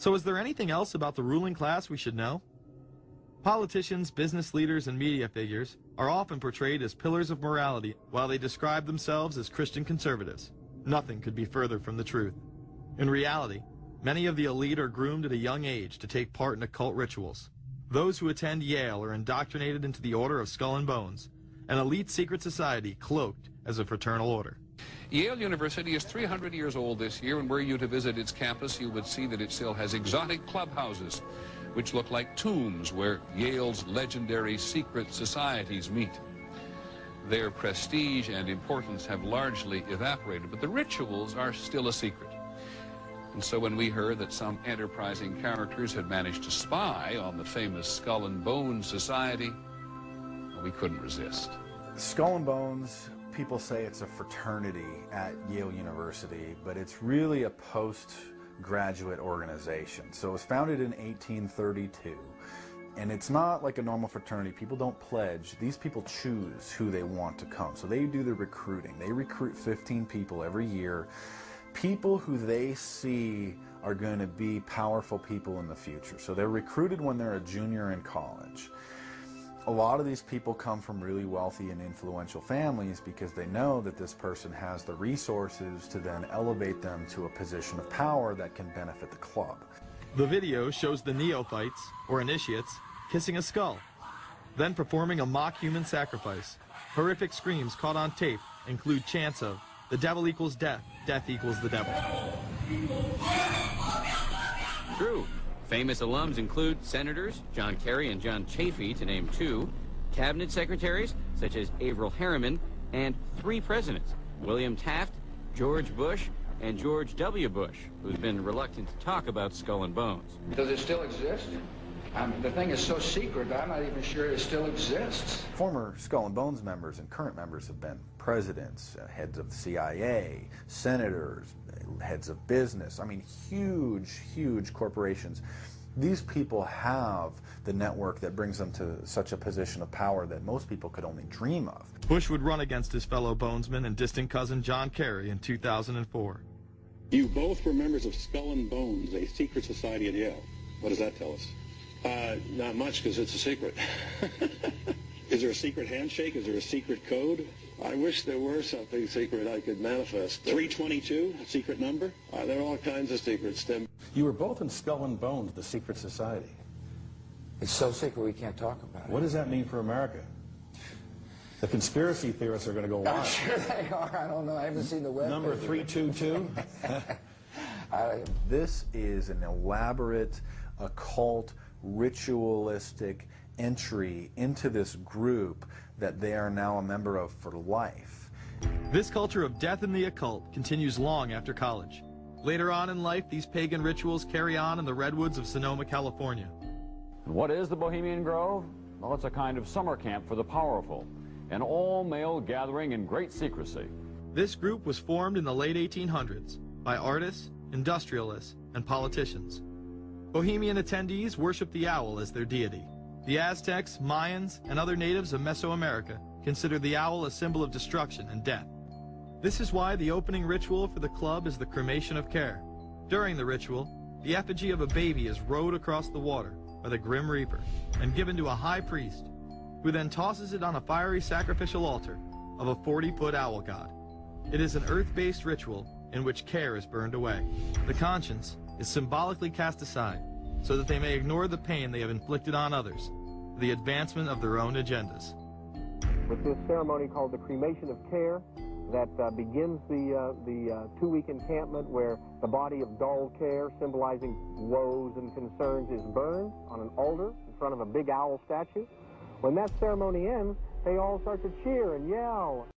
So is there anything else about the ruling class we should know? Politicians, business leaders, and media figures are often portrayed as pillars of morality while they describe themselves as Christian conservatives. Nothing could be further from the truth. In reality, many of the elite are groomed at a young age to take part in occult rituals. Those who attend Yale are indoctrinated into the Order of Skull and Bones, an elite secret society cloaked as a fraternal order. Yale University is 300 years old this year, and were you to visit its campus, you would see that it still has exotic clubhouses, which look like tombs where Yale's legendary secret societies meet. Their prestige and importance have largely evaporated, but the rituals are still a secret. And so when we heard that some enterprising characters had managed to spy on the famous Skull and Bones Society, we couldn't resist. Skull and Bones, people say it's a fraternity at Yale University, but it's really a postgraduate organization. So it was founded in 1832, and it's not like a normal fraternity. People don't pledge. These people choose who they want to come. So they do the recruiting. They recruit 15 people every year, people who they see are going to be powerful people in the future. So they're recruited when they're a junior in college. A lot of these people come from really wealthy and influential families because they know that this person has the resources to then elevate them to a position of power that can benefit the club. The video shows the neophytes, or initiates, kissing a skull, then performing a mock human sacrifice. Horrific screams caught on tape include chants of, "The devil equals death, death equals the devil." True. Famous alums include Senators John Kerry and John Chafee, to name two, cabinet secretaries such as Averell Harriman, and 3 presidents, William Taft, George Bush, and George W. Bush, who's been reluctant to talk about Skull and Bones. Does it still exist? The thing is so secret, I'm not even sure it still exists. Former Skull and Bones members and current members have been presidents, heads of the CIA, senators, heads of business. I mean, huge, huge corporations. These people have the network that brings them to such a position of power that most people could only dream of. Bush would run against his fellow bonesman and distant cousin John Kerry in 2004. You both were members of Skull and Bones, a secret society at Yale. What does that tell us? Not much, because it's a secret. Is there a secret handshake? Is there a secret code? I wish there were something secret I could manifest. 322, a secret number? There are all kinds of secrets, Tim. You were both in Skull and Bones, the secret society. It's so secret we can't talk about it. What does that mean for America? The conspiracy theorists are going to go wild. I'm sure they are. I don't know. I haven't seen the web. Number 322? This is an elaborate, occult, ritualistic entry into this group that they are now a member of for life. This culture of death and the occult continues long after college. Later on in life, these pagan rituals carry on in the redwoods of Sonoma, California. What is the Bohemian Grove? Well, it's a kind of summer camp for the powerful, an all-male gathering in great secrecy. This group was formed in the late 1800s by artists, industrialists, and politicians. Bohemian attendees worship the owl as their deity. The Aztecs, Mayans, and other natives of Mesoamerica considered the owl a symbol of destruction and death. This is why the opening ritual for the club is the cremation of care. During the ritual, the effigy of a baby is rowed across the water by the Grim Reaper and given to a high priest, who then tosses it on a fiery sacrificial altar of a 40-foot owl god. It is an earth-based ritual in which care is burned away. The conscience is symbolically cast aside so that they may ignore the pain they have inflicted on others for the advancement of their own agendas. With this ceremony called the cremation of care, that begins the 2-week encampment where the body of dull care, symbolizing woes and concerns, is burned on an altar in front of a big owl statue. When that ceremony ends, they all start to cheer and yell.